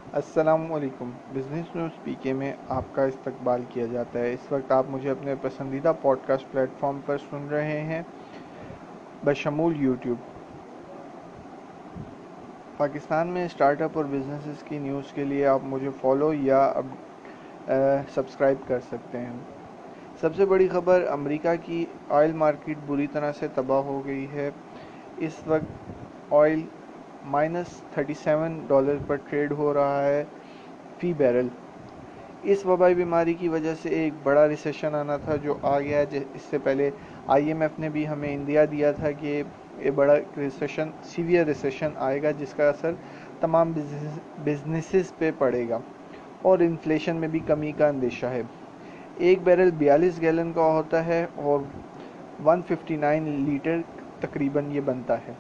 السلام علیکم۔ Business news پی کے میں آپ کا استقبال کیا جاتا ہے۔ اس وقت آپ مجھے اپنے پسندیدہ پوڈ کاسٹ پلیٹ فارم پر سن رہے ہیں بشمول یوٹیوب۔ پاکستان میں اسٹارٹ اپ اور بزنسز کی نیوز کے لیے آپ مجھے فالو یا سبسکرائب کر سکتے ہیں۔ سب سے بڑی خبر، امریکہ کی آئل مارکیٹ بری طرح سے تباہ ہو گئی ہے۔ اس وقت آئل -$37 پر ٹریڈ ہو رہا ہے فی بیرل۔ اس وبائی بیماری کی وجہ سے ایک بڑا ریسیشن آنا تھا جو آ گیا۔ اس سے پہلے IMF نے بھی ہمیں اندیا دیا تھا کہ یہ بڑا ریسیشن، سیویئر ریسیشن آئے گا جس کا اثر تمام بزنسز پہ پڑے گا، اور انفلیشن میں بھی کمی کا اندیشہ ہے۔ ایک بیرل 42 گیلن کا ہوتا ہے اور 159 لیٹر تقریباً یہ بنتا ہے۔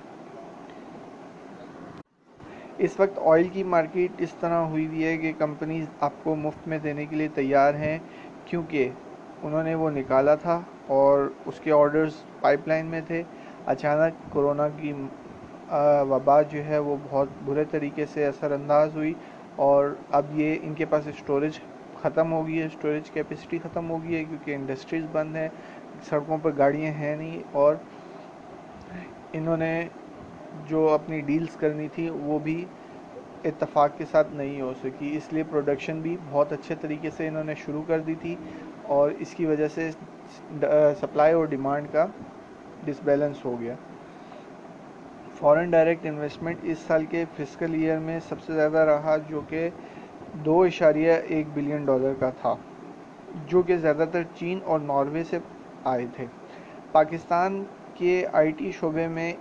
اس وقت آئل کی مارکیٹ اس طرح ہوئی ہے کہ کمپنیز آپ کو مفت میں دینے کے لیے تیار ہیں، کیونکہ انہوں نے وہ نکالا تھا اور اس کے آرڈرز پائپ لائن میں تھے۔ اچانک کورونا کی وبا جو ہے وہ بہت برے طریقے سے اثر انداز ہوئی، اور اب یہ ان کے پاس اسٹوریج ختم ہو گئی ہے، اسٹوریج کیپیسٹی ختم ہو گئی ہے، کیونکہ انڈسٹریز بند ہیں، سڑکوں پر گاڑیاں ہیں نہیں، اور انہوں نے جو اپنی ڈیلز کرنی تھی وہ بھی اتفاق کے ساتھ نہیں ہو سکی۔ اس لیے پروڈکشن بھی بہت اچھے طریقے سے انہوں نے شروع کر دی تھی، اور اس کی وجہ سے سپلائی اور ڈیمانڈ کا ڈس بیلنس ہو گیا۔ فارن ڈائریکٹ انویسٹمنٹ اس سال کے فسکل ایئر میں سب سے زیادہ رہا، جو کہ $2.1 بلین کا تھا، جو کہ زیادہ تر چین اور ناروے سے آئے تھے۔ پاکستان کے IT شعبے میں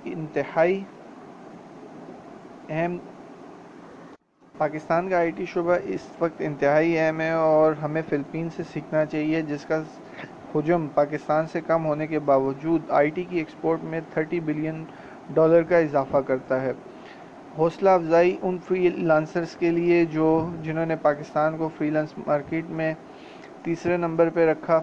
پاکستان کا IT شعبہ اس وقت انتہائی اہم ہے، اور ہمیں فلپین سے سیکھنا چاہیے، جس کا حجم پاکستان سے کم ہونے کے باوجود IT کی ایکسپورٹ میں $30 بلین کا اضافہ کرتا ہے۔ حوصلہ افزائی ان فری لانسرز کے لیے جنہوں نے پاکستان کو فری لانس مارکیٹ میں تیسرے نمبر پہ رکھا۔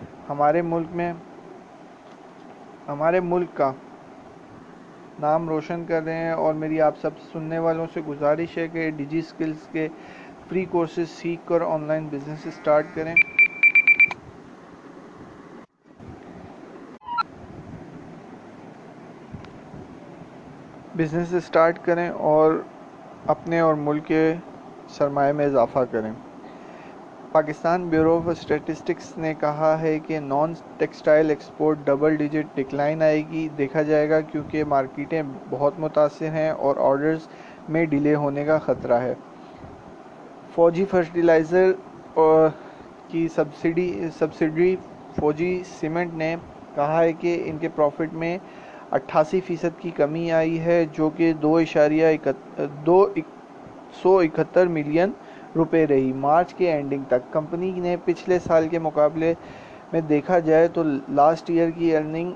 ہمارے ملک کا نام روشن کر رہے ہیں، اور میری آپ سب سننے والوں سے گزارش ہے کہ ڈیجی سکلز کے فری کورسز سیکھ کر آن لائن بزنس اسٹارٹ کریں اور اپنے اور ملک کے سرمایہ میں اضافہ کریں۔ پاکستان بیورو آف اسٹیٹسٹکس نے کہا ہے کہ non textile export double digit decline آئے گی، دیکھا جائے گا، کیونکہ مارکیٹیں بہت متاثر ہیں اور آرڈرز میں ڈیلے ہونے کا خطرہ ہے۔ فوجی فرٹیلائزر کی سبسڈری فوجی سیمنٹ نے کہا ہے کہ ان کے پروفٹ میں 88% کی کمی آئی ہے، جو کہ $271 ملین رہی مارچ کے اینڈنگ تک۔ کمپنی نے پچھلے سال کے مقابلے میں دیکھا جائے تو لاسٹ ایئر کی ارننگ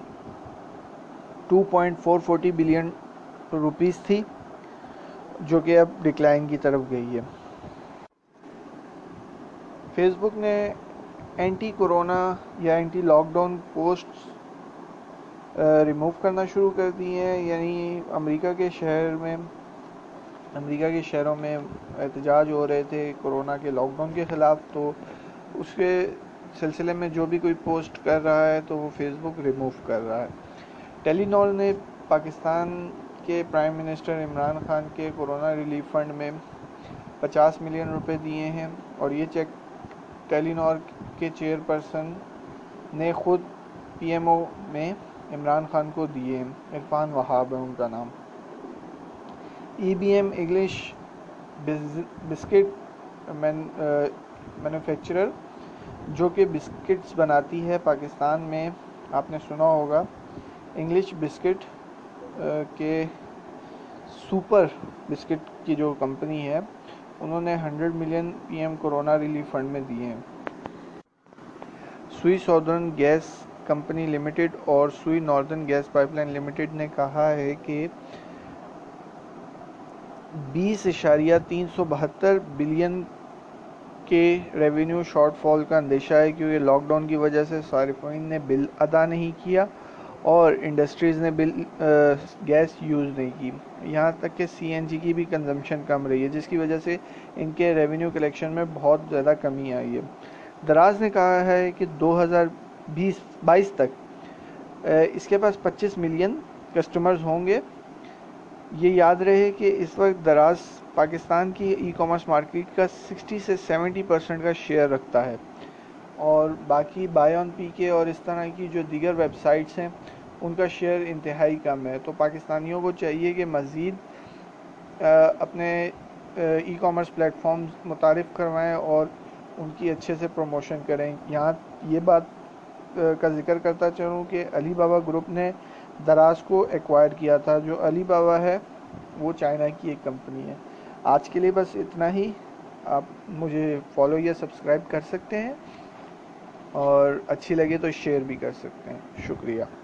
$2.440 بلین تھی، جو کہ اب ڈکلائن کی طرف گئی ہے۔ فیس بک نے اینٹی کورونا یا anti lockdown posts remove کرنا شروع کر دی ہیں، یعنی امریکہ کے شہروں میں احتجاج ہو رہے تھے کورونا کے لاک ڈاؤن کے خلاف، تو اس کے سلسلے میں جو بھی کوئی پوسٹ کر رہا ہے تو وہ فیس بک ریموو کر رہا ہے۔ ٹیلی نار نے پاکستان کے پرائم منسٹر عمران خان کے کورونا ریلیف فنڈ میں $50 ملین دیے ہیں، اور یہ چیک ٹیلی نار کے چیئر پرسن نے خود PMO میں عمران خان کو دیے ہیں۔ عرفان وہاب ہے ان کا نام۔ EBM انگلش بسکٹ مینوفیکچرر، جو کہ بسکٹس بناتی ہے پاکستان میں، آپ نے سنا ہوگا، انگلش بسکٹ کے سپر بسکٹ کی جو کمپنی ہے، انہوں نے $100 million PM corona relief fund میں دیے ہیں۔ سوئی سادرن گیس کمپنی لمیٹڈ اور Sui northern gas pipeline limited نے کہا ہے کہ $20.372 بلین کے ریونیو شارٹ فال کا اندیشہ ہے، کیونکہ لاک ڈاؤن کی وجہ سے صارفین نے بل ادا نہیں کیا، اور انڈسٹریز نے گیس یوز نہیں کی، یہاں تک کہ CNG کی بھی کنزمپشن کم رہی ہے، جس کی وجہ سے ان کے ریونیو کلیکشن میں بہت زیادہ کمی آئی ہے۔ دراز نے کہا ہے کہ 2022 تک اس کے پاس 25 ملین کسٹمرز ہوں گے۔ یہ یاد رہے کہ اس وقت دراز پاکستان کی ای کامرس مارکیٹ کا 60 سے 70% کا شیئر رکھتا ہے، اور باقی بائی آن پی کے اور اس طرح کی جو دیگر ویب سائٹس ہیں ان کا شیئر انتہائی کم ہے۔ تو پاکستانیوں کو چاہیے کہ مزید اپنے ای کامرس پلیٹ فارمز متعارف کروائیں اور ان کی اچھے سے پروموشن کریں۔ یہاں یہ بات کا ذکر کرتا چلوں کہ علی بابا گروپ نے دراز کو ایکوائر کیا تھا۔ جو علی بابا ہے وہ چائنا کی ایک کمپنی ہے۔ آج کے لیے بس اتنا ہی۔ آپ مجھے فالو یا سبسکرائب کر سکتے ہیں، اور اچھی لگے تو شیئر بھی کر سکتے ہیں۔ شکریہ۔